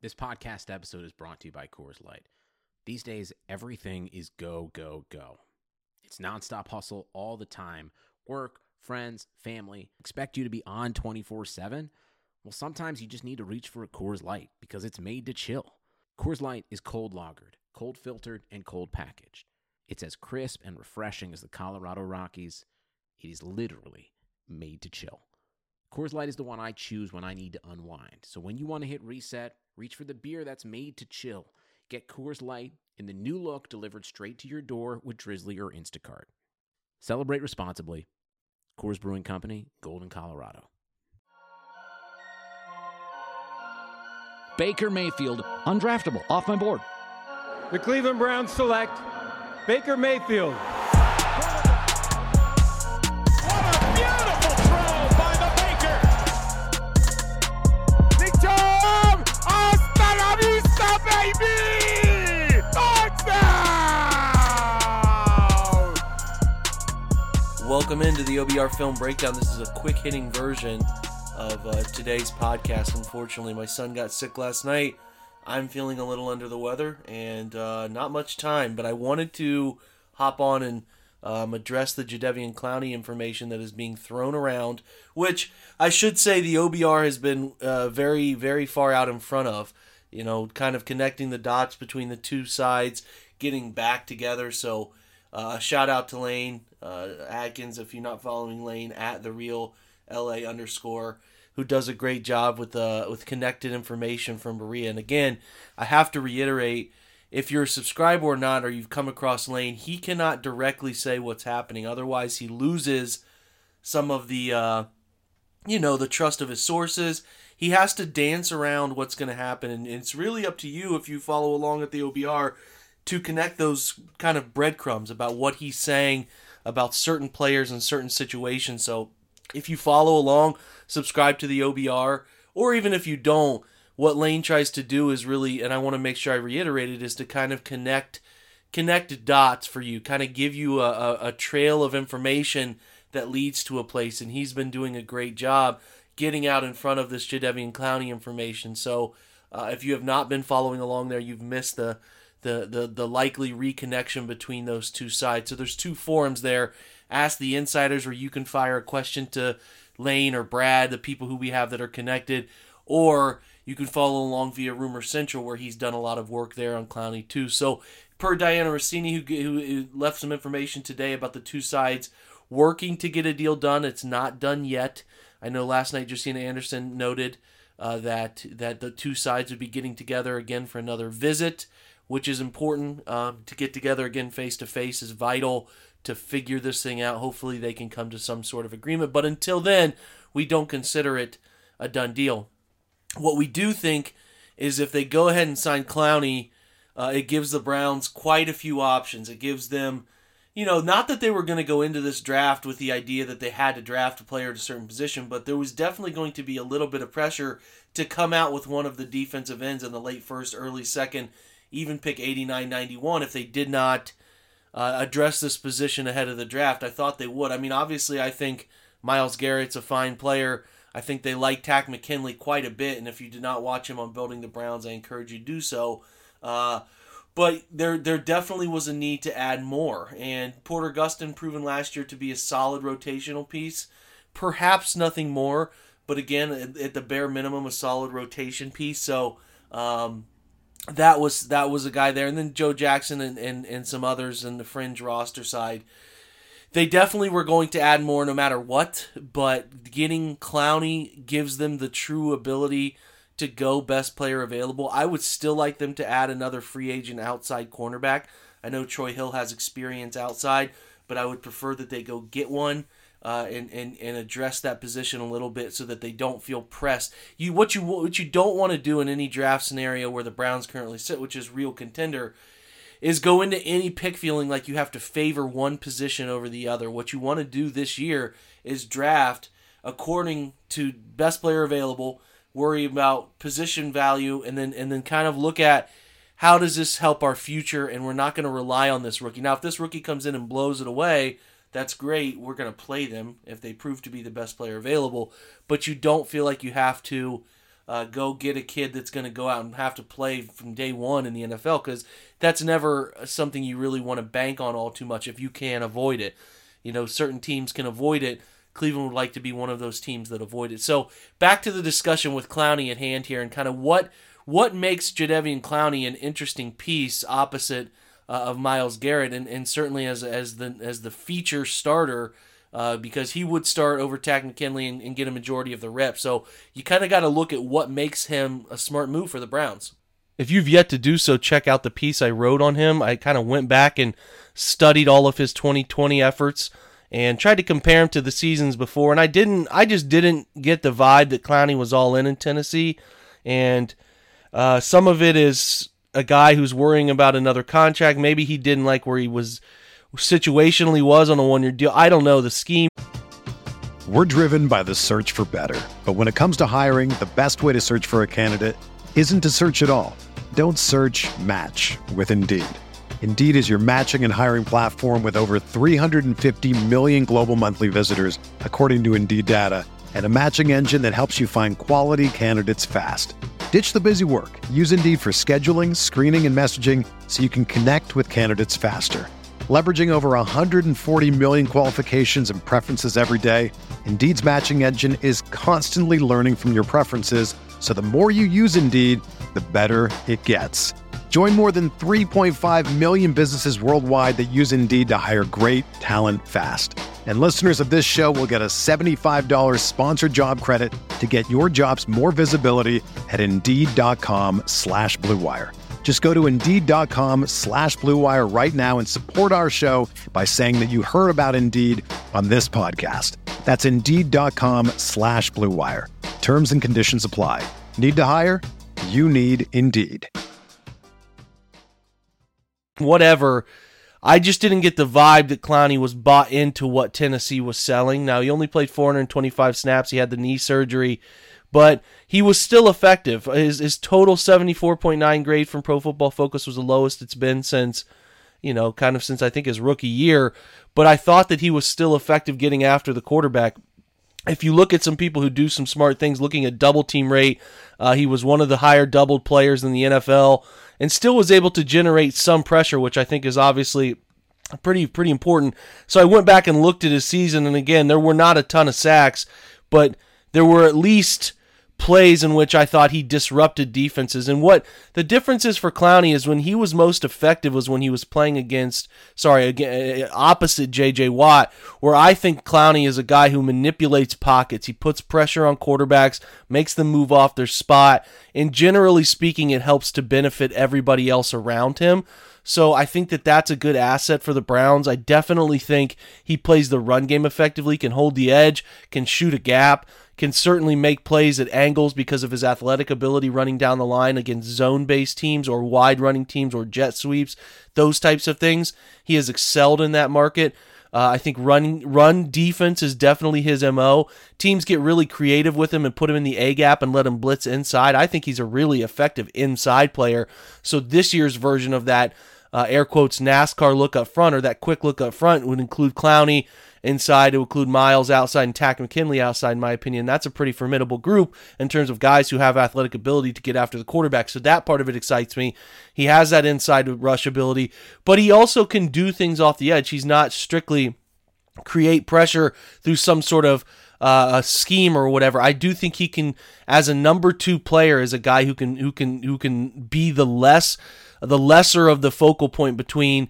This podcast episode is brought to you by Coors Light. These days, everything is go, go, go. It's nonstop hustle all the time. Work, friends, family expect you to be on 24/7. Well, sometimes you just need to reach for a Coors Light because it's made to chill. Coors Light is cold lagered, cold filtered, and cold packaged. It's as crisp and refreshing as the Colorado Rockies. It is literally made to chill. Coors Light is the one I choose when I need to unwind. So when you want to hit reset, reach for the beer that's made to chill. Get Coors Light in the new look delivered straight to your door with Drizzly or Instacart. Celebrate responsibly. Coors Brewing Company, Golden, Colorado. Baker Mayfield, undraftable, off my board. The Cleveland Browns select Baker Mayfield. What a beautiful throw by the Baker! Nichom! Hasta la vista, baby! Touchdown! Welcome into the OBR Film Breakdown. This is a quick-hitting version of today's podcast. Unfortunately, my son got sick last night. I'm feeling a little under the weather and not much time, but I wanted to hop on and address the Jadeveon Clowney information that is being thrown around, which I should say the OBR has been very, very far out in front of, you know, kind of connecting the dots between the two sides, getting back together. So shout out to Lane Atkins, if you're not following Lane, at the real LA_, who does a great job with connected information from Berea. And again, I have to reiterate, if you're a subscriber or not, or you've come across Lane, he cannot directly say what's happening. Otherwise, he loses some of the, the trust of his sources. He has to dance around what's going to happen, and it's really up to you, if you follow along at the OBR, to connect those kind of breadcrumbs about what he's saying about certain players and certain situations. So if you follow along, subscribe to the OBR, or even if you don't, what Lane tries to do is really, and I want to make sure I reiterate it, is to kind of connect dots for you, kind of give you a trail of information that leads to a place, and he's been doing a great job getting out in front of this Jadeveon Clowney information. So if you have not been following along there, you've missed the likely reconnection between those two sides. So there's two forums there. Ask the Insiders, where you can fire a question to Lane or Brad, the people who we have that are connected, or you can follow along via Rumor Central, where he's done a lot of work there on Clowney too. So per Diana Rossini, who left some information today about the two sides working to get a deal done, it's not done yet. I know last night Josina Anderson noted that the two sides would be getting together again for another visit, which is important. To get together again face-to-face is vital to figure this thing out. Hopefully they can come to some sort of agreement. But until then, we don't consider it a done deal. What we do think is if they go ahead and sign Clowney, it gives the Browns quite a few options. It gives them, not that they were going to go into this draft with the idea that they had to draft a player at a certain position, but there was definitely going to be a little bit of pressure to come out with one of the defensive ends in the late first, early second, even pick 89, 91 if they did not address this position ahead of the draft. I thought they would. I mean, obviously, I think Myles Garrett's a fine player. I think they like Takk McKinley quite a bit, and if you did not watch him on Building the Browns, I encourage you to do so. But there definitely was a need to add more, and Porter Gustin proven last year to be a solid rotational piece. Perhaps nothing more, but again, at the bare minimum, a solid rotation piece. So that was a guy there. And then Joe Jackson and some others in the fringe roster side. They definitely were going to add more no matter what, but getting Clowney gives them the true ability to go best player available. I would still like them to add another free agent outside cornerback. I know Troy Hill has experience outside, but I would prefer that they go get one and address that position a little bit so that they don't feel pressed. What you don't want to do in any draft scenario where the Browns currently sit, which is real contender, is go into any pick feeling like you have to favor one position over the other. What you want to do this year is draft according to best player available, worry about position value, and then kind of look at how does this help our future, and we're not going to rely on this rookie. Now, if this rookie comes in and blows it away, that's great. We're going to play them if they prove to be the best player available, but you don't feel like you have to go get a kid that's going to go out and have to play from day one in the NFL, because that's never something you really want to bank on all too much if you can avoid it. Certain teams can avoid it. Cleveland would like to be one of those teams that avoid it. So back to the discussion with Clowney at hand here, and kind of what makes Jadeveon Clowney an interesting piece opposite of Myles Garrett, and certainly as the feature starter, because he would start over Takk McKinley and get a majority of the reps. So you kind of got to look at what makes him a smart move for the Browns. If you've yet to do so, check out the piece I wrote on him. I kind of went back and studied all of his 2020 efforts and tried to compare him to the seasons before, and I just didn't get the vibe that Clowney was all in Tennessee, and some of it is a guy who's worrying about another contract. Maybe he didn't like where he was situationally was on a one-year deal. I don't know, the scheme. We're driven by the search for better, but when it comes to hiring, the best way to search for a candidate isn't to search at all. Don't search, match with Indeed. Indeed is your matching and hiring platform with over 350 million global monthly visitors, according to Indeed data, and a matching engine that helps you find quality candidates fast. Ditch the busy work. Use Indeed for scheduling, screening, and messaging so you can connect with candidates faster. Leveraging over 140 million qualifications and preferences every day, Indeed's matching engine is constantly learning from your preferences, so the more you use Indeed, the better it gets. Join more than 3.5 million businesses worldwide that use Indeed to hire great talent fast. And listeners of this show will get a $75 sponsored job credit to get your jobs more visibility at Indeed.com/Blue Wire. Just go to Indeed.com/Blue Wire right now and support our show by saying that you heard about Indeed on this podcast. That's Indeed.com/Blue Wire. Terms and conditions apply. Need to hire? You need Indeed. Whatever. I just didn't get the vibe that Clowney was bought into what Tennessee was selling. Now, he only played 425 snaps. He had the knee surgery, but he was still effective. His total 74.9 grade from Pro Football Focus was the lowest it's been since, since I think his rookie year. But I thought that he was still effective getting after the quarterback. If you look at some people who do some smart things, looking at double team rate, he was one of the higher doubled players in the NFL and still was able to generate some pressure, which I think is obviously pretty important. So I went back and looked at his season, and again, there were not a ton of sacks, but there were at least plays in which I thought he disrupted defenses. And what the difference is for Clowney is when he was most effective was when he was playing opposite J.J. Watt, where I think Clowney is a guy who manipulates pockets. He puts pressure on quarterbacks, makes them move off their spot, and generally speaking, it helps to benefit everybody else around him. So I think that that's a good asset for the Browns. I definitely think he plays the run game effectively, can hold the edge, can shoot a gap, can certainly make plays at angles because of his athletic ability running down the line against zone-based teams or wide running teams or jet sweeps, those types of things. He has excelled in that market. I think run defense is definitely his MO. Teams get really creative with him and put him in the A-gap and let him blitz inside. I think he's a really effective inside player. So this year's version of that, air quotes, NASCAR look up front, or that quick look up front, would include Clowney inside, it would include Myles outside and Takk McKinley outside, in my opinion. That's a pretty formidable group in terms of guys who have athletic ability to get after the quarterback. So that part of it excites me. He has that inside rush ability, but he also can do things off the edge. He's not strictly create pressure through some sort of a scheme or whatever. I do think he can, as a number 2 player, as a guy who can be the lesser of the focal point between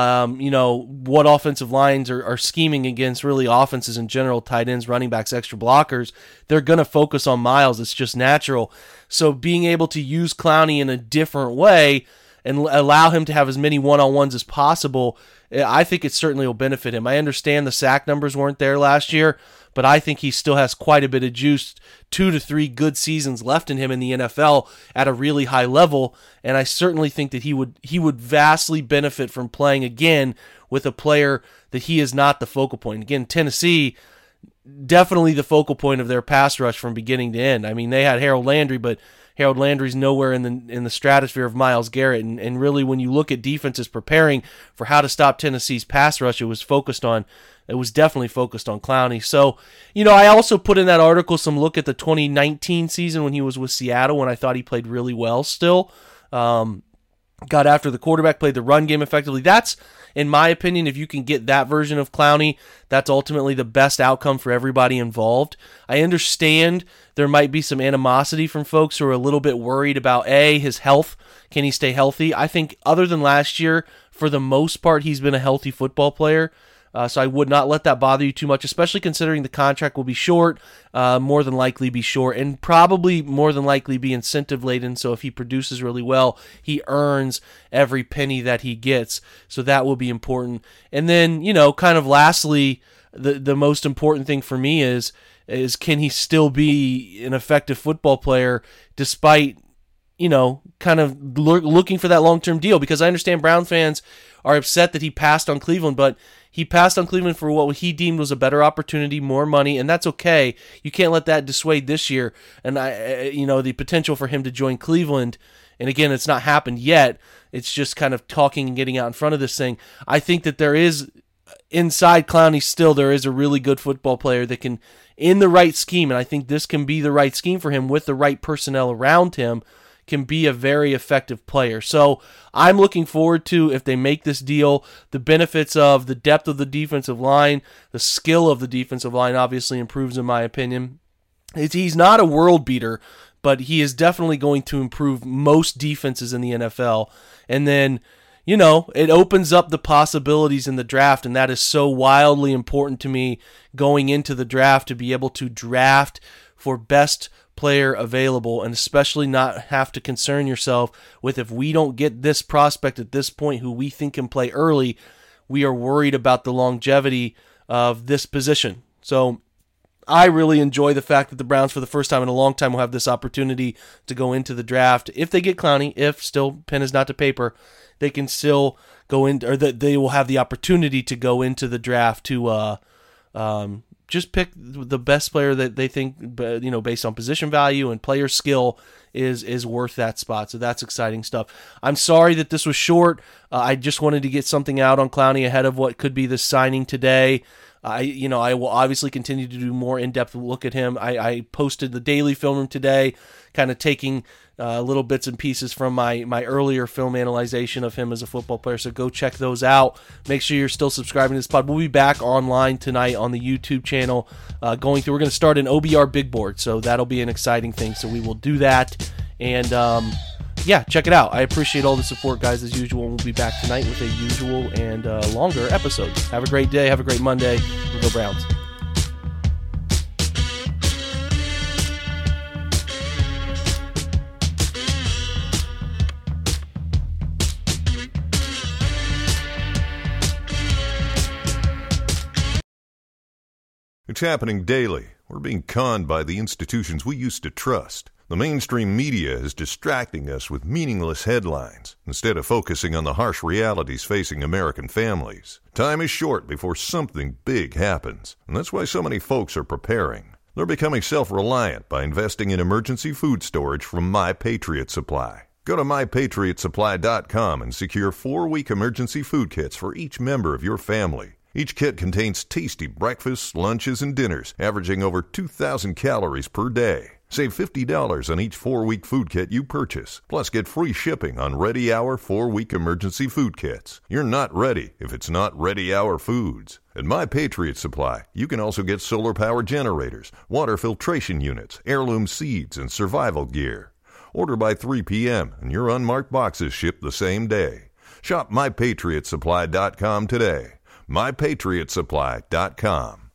what offensive lines are scheming against, really offenses in general, tight ends, running backs, extra blockers. They're going to focus on Myles. It's just natural. So being able to use Clowney in a different way and allow him to have as many one-on-ones as possible, I think it certainly will benefit him. I understand the sack numbers weren't there last year, but I think he still has quite a bit of juice, 2 to 3 good seasons left in him in the NFL at a really high level, and I certainly think that he would vastly benefit from playing again with a player that he is not the focal point. Again, Tennessee, definitely the focal point of their pass rush from beginning to end. I mean, they had Harold Landry, but Harold Landry's nowhere in the stratosphere of Myles Garrett. And really, when you look at defenses preparing for how to stop Tennessee's pass rush, it was definitely focused on Clowney. So, I also put in that article some look at the 2019 season when he was with Seattle, when I thought he played really well still. Got after the quarterback, played the run game effectively. That's, in my opinion, if you can get that version of Clowney, that's ultimately the best outcome for everybody involved. I understand there might be some animosity from folks who are a little bit worried about, his health. Can he stay healthy? I think other than last year, for the most part, he's been a healthy football player. So I would not let that bother you too much, especially considering the contract will be short, more than likely be short, and probably more than likely be incentive-laden. So if he produces really well, he earns every penny that he gets. So that will be important. And then, kind of lastly, the most important thing for me is can he still be an effective football player despite, kind of looking for that long-term deal? Because I understand Brown fans are upset that he passed on Cleveland, but he passed on Cleveland for what he deemed was a better opportunity, more money, and that's okay. You can't let that dissuade this year. And the potential for him to join Cleveland, and again, it's not happened yet. It's just kind of talking and getting out in front of this thing. I think that there is, inside Clowney still, there is a really good football player that can, in the right scheme, and I think this can be the right scheme for him with the right personnel around him, can be a very effective player. So I'm looking forward to, if they make this deal, the benefits of the depth of the defensive line, the skill of the defensive line obviously improves in my opinion. He's not a world beater, but he is definitely going to improve most defenses in the NFL. And then, it opens up the possibilities in the draft, and that is so wildly important to me going into the draft, to be able to draft for best player available, and especially not have to concern yourself with, if we don't get this prospect at this point who we think can play early, we are worried about the longevity of this position. So I really enjoy the fact that the Browns, for the first time in a long time, will have this opportunity to go into the draft. If they get Clowney, if still pen is not to paper, they can still go in, or that they will have the opportunity to go into the draft to just pick the best player that they think, based on position value and player skill, is worth that spot. So that's exciting stuff. I'm sorry that this was short. I just wanted to get something out on Clowney ahead of what could be the signing today. I will obviously continue to do more in-depth look at him. I posted the daily film room today, kind of taking little bits and pieces from my earlier film analyzation of him as a football player. So go check those out. Make sure you're still subscribing to this pod. We'll be back online tonight on the YouTube channel. We're going to start an OBR big board, so that'll be an exciting thing. So we will do that. And check it out. I appreciate all the support, guys, as usual. We'll be back tonight with a usual and longer episode. Have a great day. Have a great Monday. And go Browns. It's happening daily. We're being conned by the institutions we used to trust. The mainstream media is distracting us with meaningless headlines instead of focusing on the harsh realities facing American families. Time is short before something big happens, and that's why so many folks are preparing. They're becoming self-reliant by investing in emergency food storage from My Patriot Supply. Go to MyPatriotSupply.com and secure 4-week emergency food kits for each member of your family. Each kit contains tasty breakfasts, lunches, and dinners, averaging over 2,000 calories per day. Save $50 on each 4-week food kit you purchase. Plus, get free shipping on Ready Hour 4-week emergency food kits. You're not ready if it's not Ready Hour foods. At My Patriot Supply, you can also get solar power generators, water filtration units, heirloom seeds, and survival gear. Order by 3 p.m. and your unmarked boxes ship the same day. Shop MyPatriotSupply.com today. MyPatriotSupply.com.